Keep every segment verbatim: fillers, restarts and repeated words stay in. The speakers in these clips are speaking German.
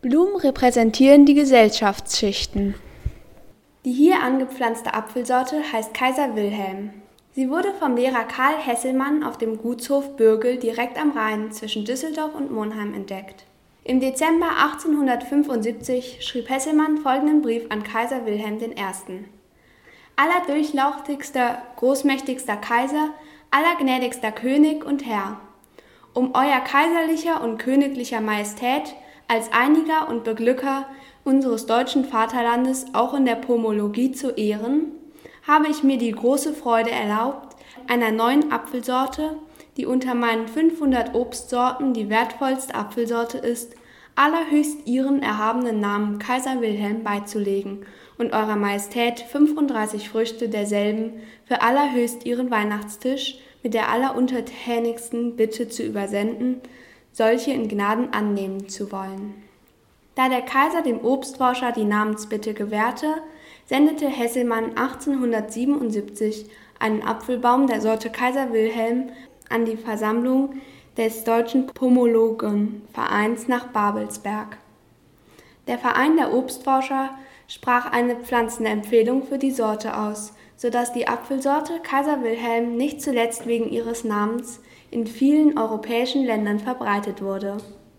Blumen repräsentieren die Gesellschaftsschichten. Die hier angepflanzte Apfelsorte heißt Kaiser Wilhelm. Sie wurde vom Lehrer Karl Hesselmann auf dem Gutshof Bürgel direkt am Rhein zwischen Düsseldorf und Monheim entdeckt. Im Dezember achtzehnhundertfünfundsiebzig schrieb Hesselmann folgenden Brief an Kaiser Wilhelm der Erste. Allerdurchlauchtigster, großmächtigster Kaiser, allergnädigster König und Herr, um euer kaiserlicher und königlicher Majestät als Einiger und Beglücker unseres deutschen Vaterlandes auch in der Pomologie zu ehren, habe ich mir die große Freude erlaubt, einer neuen Apfelsorte, die unter meinen fünfhundert Obstsorten die wertvollste Apfelsorte ist, allerhöchst ihren erhabenen Namen Kaiser Wilhelm beizulegen und eurer Majestät fünfunddreißig Früchte derselben für allerhöchst ihren Weihnachtstisch mit der alleruntertänigsten Bitte zu übersenden, solche in Gnaden annehmen zu wollen. Da der Kaiser dem Obstforscher die Namensbitte gewährte, sendete Hesselmann achtzehnhundertsiebenundsiebzig einen Apfelbaum der Sorte Kaiser Wilhelm an die Versammlung des Deutschen Pomologenvereins nach Babelsberg. Der Verein der Obstforscher sprach eine Pflanzenempfehlung für die Sorte aus, so dass die Apfelsorte Kaiser Wilhelm nicht zuletzt wegen ihres Namens in vielen europäischen Ländern verbreitet wurde.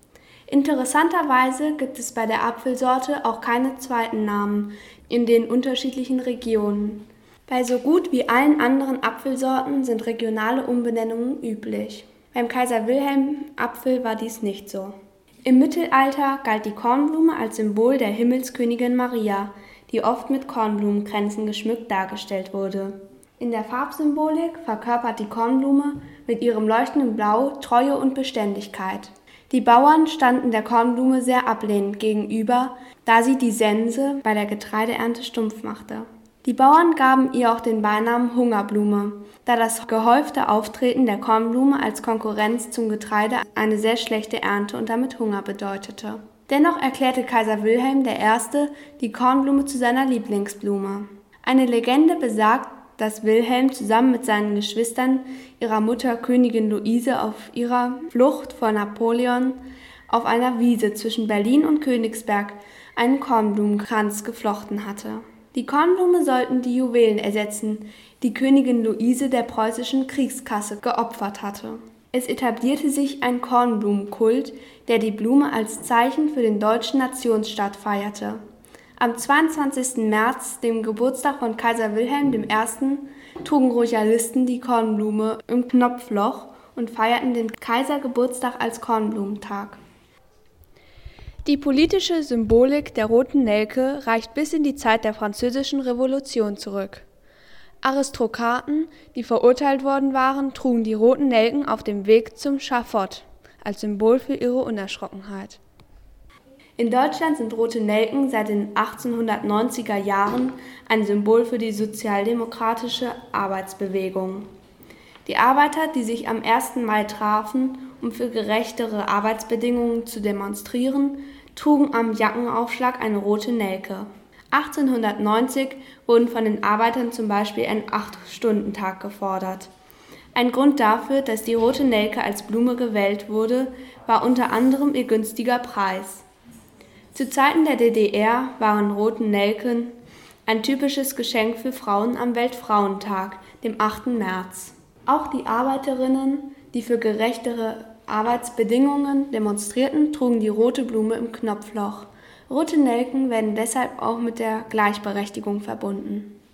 Interessanterweise gibt es bei der Apfelsorte auch keine zweiten Namen in den unterschiedlichen Regionen. Bei so gut wie allen anderen Apfelsorten sind regionale Umbenennungen üblich. Beim Kaiser Wilhelm Apfel war dies nicht so. Im Mittelalter galt die Kornblume als Symbol der Himmelskönigin Maria, die oft mit Kornblumenkränzen geschmückt dargestellt wurde. In der Farbsymbolik verkörpert die Kornblume mit ihrem leuchtenden Blau Treue und Beständigkeit. Die Bauern standen der Kornblume sehr ablehnend gegenüber, da sie die Sense bei der Getreideernte stumpf machte. Die Bauern gaben ihr auch den Beinamen Hungerblume, da das gehäufte Auftreten der Kornblume als Konkurrenz zum Getreide eine sehr schlechte Ernte und damit Hunger bedeutete. Dennoch erklärte Kaiser Wilhelm der Erste die Kornblume zu seiner Lieblingsblume. Eine Legende besagt, dass Wilhelm zusammen mit seinen Geschwistern ihrer Mutter Königin Luise auf ihrer Flucht vor Napoleon auf einer Wiese zwischen Berlin und Königsberg einen Kornblumenkranz geflochten hatte. Die Kornblume sollten die Juwelen ersetzen, die Königin Luise der preußischen Kriegskasse geopfert hatte. Es etablierte sich ein Kornblumenkult, der die Blume als Zeichen für den deutschen Nationsstaat feierte. Am zweiundzwanzigsten März, dem Geburtstag von Kaiser Wilhelm der Erste., trugen Royalisten die Kornblume im Knopfloch und feierten den Kaisergeburtstag als Kornblumentag. Die politische Symbolik der roten Nelke reicht bis in die Zeit der Französischen Revolution zurück. Aristokraten, die verurteilt worden waren, trugen die roten Nelken auf dem Weg zum Schafott als Symbol für ihre Unerschrockenheit. In Deutschland sind rote Nelken seit den achtzehnhundertneunziger Jahren ein Symbol für die sozialdemokratische Arbeitsbewegung. Die Arbeiter, die sich am ersten Mai trafen, um für gerechtere Arbeitsbedingungen zu demonstrieren, trugen am Jackenaufschlag eine rote Nelke. achtzehnhundertneunzig wurden von den Arbeitern zum Beispiel ein Acht-Stunden-Tag gefordert. Ein Grund dafür, dass die rote Nelke als Blume gewählt wurde, war unter anderem ihr günstiger Preis. Zu Zeiten der D D R waren rote Nelken ein typisches Geschenk für Frauen am Weltfrauentag, dem achten März. Auch die Arbeiterinnen, die für gerechtere Arbeitsbedingungen demonstrierten, trugen die rote Blume im Knopfloch. Rote Nelken werden deshalb auch mit der Gleichberechtigung verbunden.